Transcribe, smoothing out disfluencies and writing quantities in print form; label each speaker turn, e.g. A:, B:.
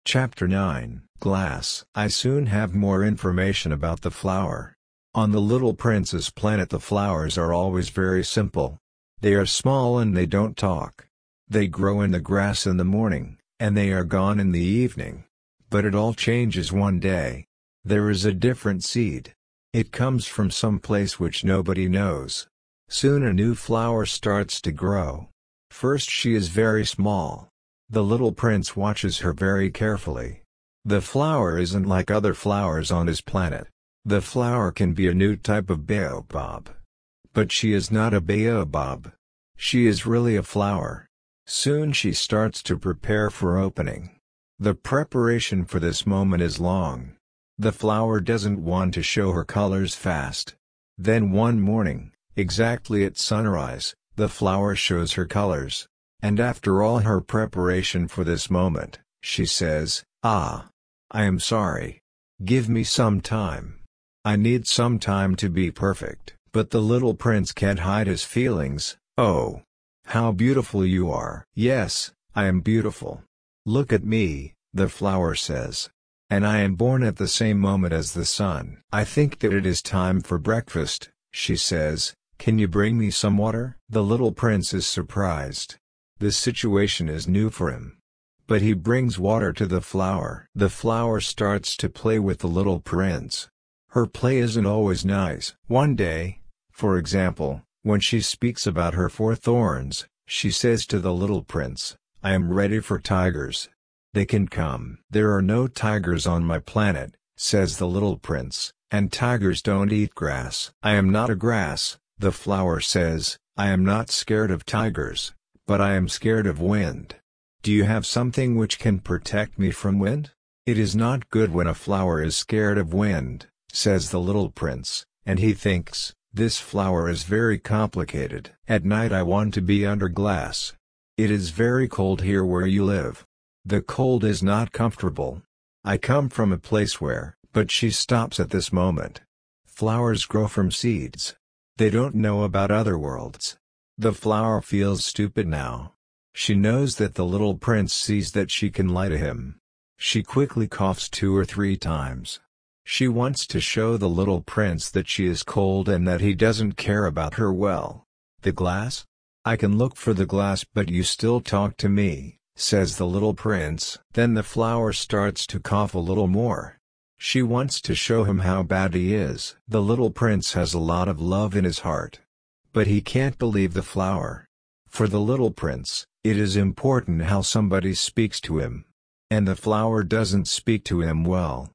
A: Chapter 9, Glass. I soon have more information about the flower. On the Little Prince's planet the flowers are always very simple. They are small and they don't talk. They grow in the grass in the morning, and they are gone in the evening. But it all changes one day. There is a different seed. It comes from some place which nobody knows. Soon a new flower starts to grow. First she is very small. The little prince watches her very carefully. The flower isn't like other flowers on his planet. The flower can be a new type of baobab. But she is not a baobab. She is really a flower. Soon she starts to prepare for opening. The preparation for this moment is long. The flower doesn't want to show her colors fast. Then one morning, exactly at sunrise, the flower shows her colors. And after all her preparation for this moment, she says, "Ah, I am sorry. Give me some time. I need some time to be perfect." But the little prince can't hide his feelings. "Oh, how beautiful you are!" "Yes, I am beautiful. Look at me," the flower says. "And I am born at the same moment as the sun." "I think that it is time for breakfast," she says. "Can you bring me some water?" The little prince is surprised. This situation is new for him. But he brings water to the flower. The flower starts to play with the little prince. Her play isn't always nice. One day, for example, when she speaks about her 4 thorns, she says to the little prince, "I am ready for tigers. They can come." "There are no tigers on my planet," says the little prince, "and tigers don't eat grass." "I am not a grass," the flower says. "I am not scared of tigers. But I am scared of wind. Do you have something which can protect me from wind?" "It is not good when a flower is scared of wind," says the little prince, and he thinks, "This flower is very complicated." "At night I want to be under glass. It is very cold here where you live. The cold is not comfortable. I come from a place where—" But she stops at this moment. Flowers grow from seeds. They don't know about other worlds. The flower feels stupid now. She knows that the little prince sees that she can lie to him. She quickly coughs 2 or 3 times. She wants to show the little prince that she is cold and that he doesn't care about her well. "The glass? I can look for the glass but you still talk to me," says the little prince. Then the flower starts to cough a little more. She wants to show him how bad he is. The little prince has a lot of love in his heart. But he can't believe the flower. For the little prince, it is important how somebody speaks to him. And the flower doesn't speak to him well.